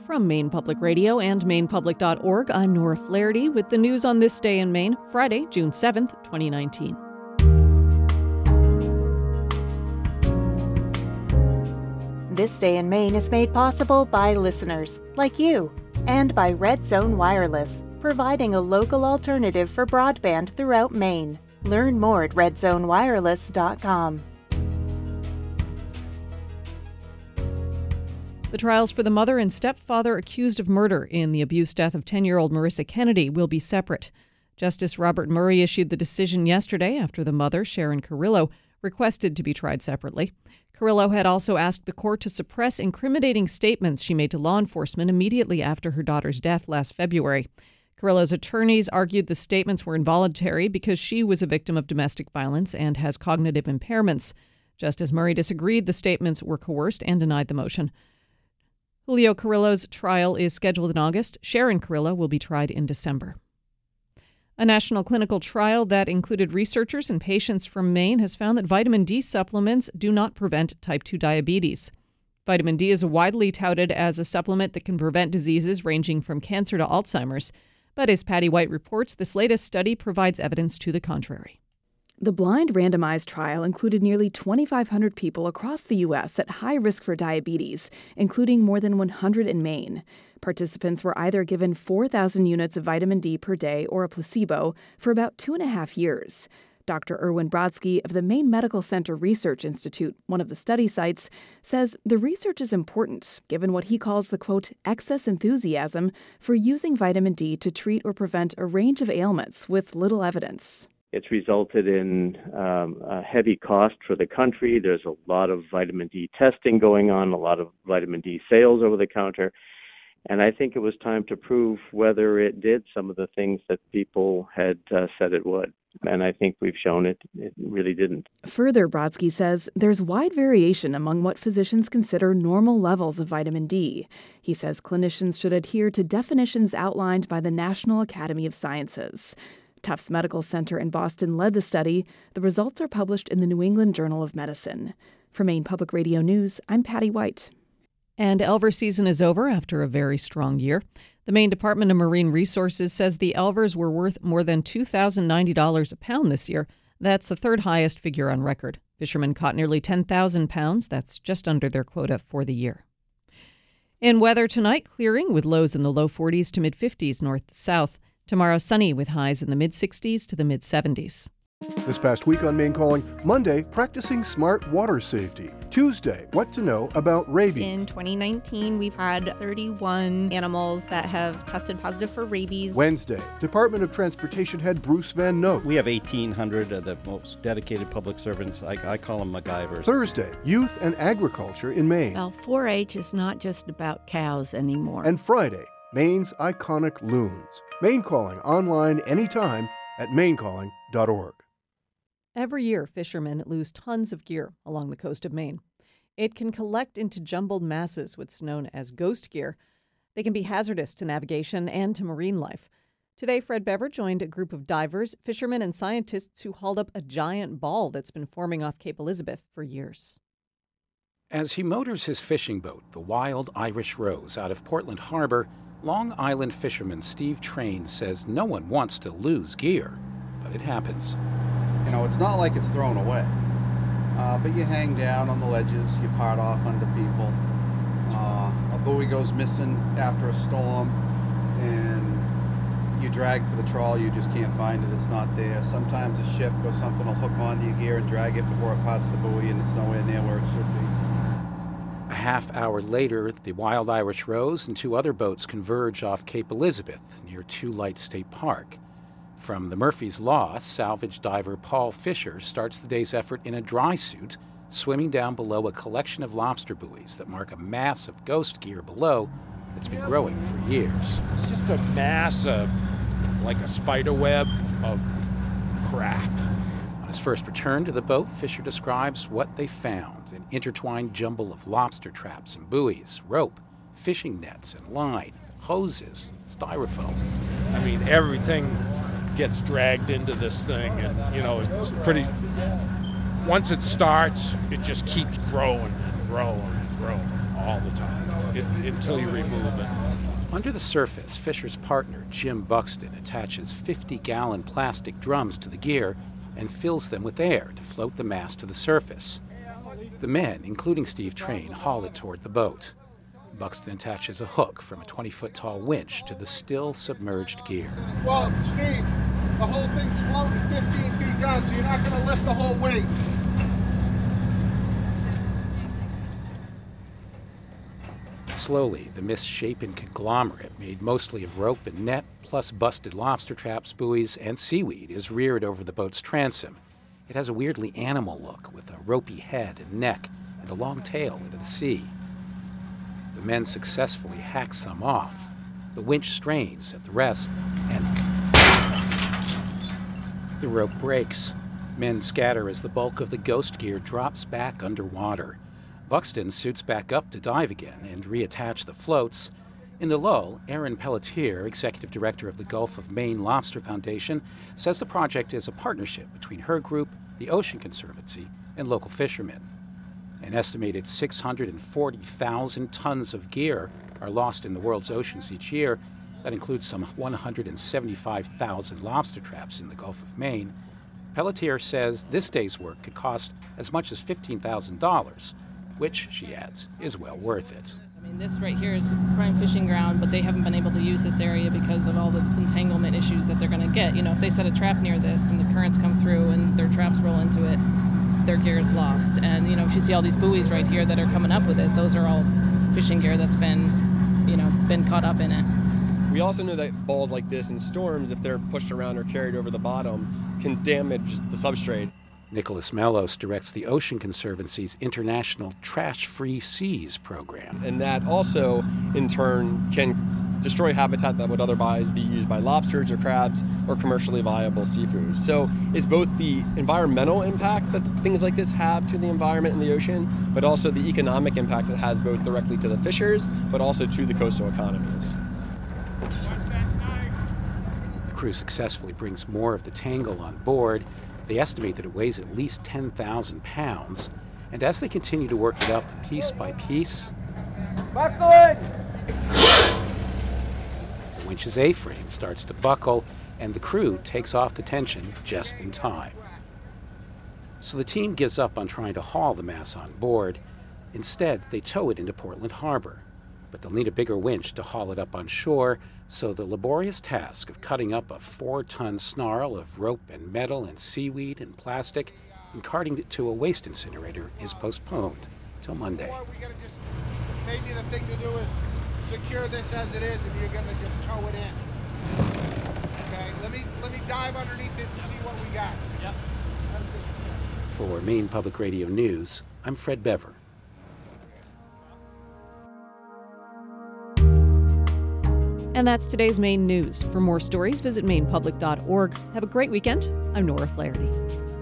From Maine Public Radio and MainePublic.org, I'm Nora Flaherty with the news on this day in Maine, Friday, June 7th, 2019. This Day in Maine is made possible by listeners like you and by Red Zone Wireless, providing a local alternative for broadband throughout Maine. Learn more at redzonewireless.com. The trials for the mother and stepfather accused of murder in the abuse death of 10-year-old Marissa Kennedy will be separate. Justice Robert Murray issued the decision yesterday after the mother, Sharon Carrillo, requested to be tried separately. Carrillo had also asked the court to suppress incriminating statements she made to law enforcement immediately after her daughter's death last February. Carrillo's attorneys argued the statements were involuntary because she was a victim of domestic violence and has cognitive impairments. Justice Murray disagreed the statements were coerced and denied the motion. Julio Carrillo's trial is scheduled in August. Sharon Carrillo will be tried in December. A national clinical trial that included researchers and patients from Maine has found that vitamin D supplements do not prevent type 2 diabetes. Vitamin D is widely touted as a supplement that can prevent diseases ranging from cancer to Alzheimer's. But as Patty White reports, this latest study provides evidence to the contrary. The blind randomized trial included nearly 2,500 people across the U.S. at high risk for diabetes, including more than 100 in Maine. Participants were either given 4,000 units of vitamin D per day or a placebo for about 2.5 years. Dr. Erwin Brodsky of the Maine Medical Center Research Institute, one of the study sites, says the research is important, given what he calls the, quote, excess enthusiasm for using vitamin D to treat or prevent a range of ailments with little evidence. It's resulted in a heavy cost for the country. There's a lot of vitamin D testing going on, a lot of vitamin D sales over the counter. And I think it was time to prove whether it did some of the things that people had said it would. And I think we've shown it really didn't. Further, Brodsky says there's wide variation among what physicians consider normal levels of vitamin D. He says clinicians should adhere to definitions outlined by the National Academy of Sciences. Tufts Medical Center in Boston led the study. The results are published in the New England Journal of Medicine. For Maine Public Radio News, I'm Patty White. And Elver season is over after a very strong year. The Maine Department of Marine Resources says the Elvers were worth more than $2,090 a pound this year. That's the third highest figure on record. Fishermen caught nearly 10,000 pounds. That's just under their quota for the year. In weather tonight, clearing with lows in the low 40s to mid-50s north to south. Tomorrow, sunny with highs in the mid-60s to the mid-70s. This past week on Maine Calling, Monday, practicing smart water safety. Tuesday, what to know about rabies. In 2019, we've had 31 animals that have tested positive for rabies. Wednesday, Department of Transportation head Bruce Van Note. We have 1,800 of the most dedicated public servants. I call them MacGyvers. Thursday, youth and agriculture in Maine. Well, 4-H is not just about cows anymore. And Friday, Maine's iconic loons. Maine Calling online anytime at mainecalling.org. Every year, fishermen lose tons of gear along the coast of Maine. It can collect into jumbled masses, what's known as ghost gear. They can be hazardous to navigation and to marine life. Today, Fred Bever joined a group of divers, fishermen, and scientists who hauled up a giant ball that's been forming off Cape Elizabeth for years. As he motors his fishing boat, the Wild Irish Rose, out of Portland Harbor, Long Island fisherman Steve Train says no one wants to lose gear, but it happens. You know, it's not like it's thrown away, but you hang down on the ledges, you part off under people. A buoy goes missing after a storm, and you drag for the trawl, you just can't find it, it's not there. Sometimes a ship or something will hook onto your gear and drag it before it parts the buoy, and it's nowhere near where it should be. A half hour later, the Wild Irish Rose and two other boats converge off Cape Elizabeth near Two Light State Park. From the Murphy's Law, salvage diver Paul Fisher starts the day's effort in a dry suit, swimming down below a collection of lobster buoys that mark a mass of ghost gear below that's been growing for years. It's just a mass of, like a spider web of crap. On his first return to the boat, Fisher describes what they found: an intertwined jumble of lobster traps and buoys, rope, fishing nets and line, hoses, styrofoam. I mean, everything gets dragged into this thing, and you know, it's pretty, once it starts, it just keeps growing and growing and growing. all the time until you remove it. Under the surface, Fisher's partner, Jim Buxton, attaches 50-gallon plastic drums to the gear and fills them with air to float the mass to the surface. The men, including Steve Train, haul it toward the boat. Buxton attaches a hook from a 20-foot-tall winch to the still submerged gear. Well, Steve, the whole thing's floating 15 feet down, so you're not going to lift the whole weight. Slowly, the misshapen conglomerate, made mostly of rope and net, plus busted lobster traps, buoys, and seaweed, is reared over the boat's transom. It has a weirdly animal look, with a ropey head and neck and a long tail into the sea. The men successfully hack some off. The winch strains at the rest, and the rope breaks. Men scatter as the bulk of the ghost gear drops back underwater. Buxton suits back up to dive again and reattach the floats. In the lull, Erin Pelletier, executive director of the Gulf of Maine Lobster Foundation, says the project is a partnership between her group, the Ocean Conservancy, and local fishermen. An estimated 640,000 tons of gear are lost in the world's oceans each year. That includes some 175,000 lobster traps in the Gulf of Maine. Pelletier says this day's work could cost as much as $15,000, which, she adds, is well worth it. I mean, this right here is prime fishing ground, but they haven't been able to use this area because of all the entanglement issues that they're going to get. You know, if they set a trap near this and the currents come through and their traps roll into it, their gear is lost. And, you know, if you see all these buoys right here that are coming up with it, those are all fishing gear that's been caught up in it. We also know that balls like this in storms, if they're pushed around or carried over the bottom, can damage the substrate. Nicholas Mellos directs the Ocean Conservancy's International Trash-Free Seas program. And that also, in turn, can destroy habitat that would otherwise be used by lobsters or crabs or commercially viable seafood. So it's both the environmental impact that things like this have to the environment in the ocean, but also the economic impact it has both directly to the fishers, but also to the coastal economies. The crew successfully brings more of the tangle on board. They estimate that it weighs at least 10,000 pounds, and as they continue to work it up piece by piece, the winch's A-frame starts to buckle, and the crew takes off the tension just in time. So the team gives up on trying to haul the mass on board. Instead, they tow it into Portland Harbor, but they'll need a bigger winch to haul it up on shore, so the laborious task of cutting up a 4-ton snarl of rope and metal and seaweed and plastic and carting it to a waste incinerator is postponed till Monday. Maybe the thing to do is secure this as it is, and you're going to just tow it in. Okay, let me dive underneath it and see what we got. Yep. For Maine Public Radio News, I'm Fred Bever. And that's today's Maine News. For more stories, visit mainepublic.org. Have a great weekend. I'm Nora Flaherty.